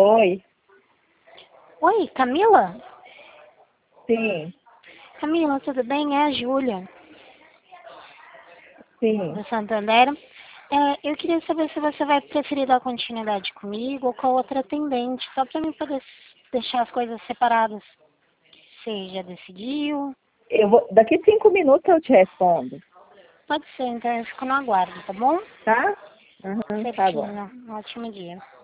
Oi, Oi, Camila? sim, Camila, tudo bem? É a Júlia, sim. do Santander. Eu queria saber se você vai preferir dar continuidade comigo ou com a outra atendente, só para mim poder deixar as coisas separadas. Você já decidiu? Daqui 5 minutos eu te respondo, Pode ser, então eu fico no aguardo, tá bom? tá? Uhum, tá bom. Certinho. Um ótimo dia.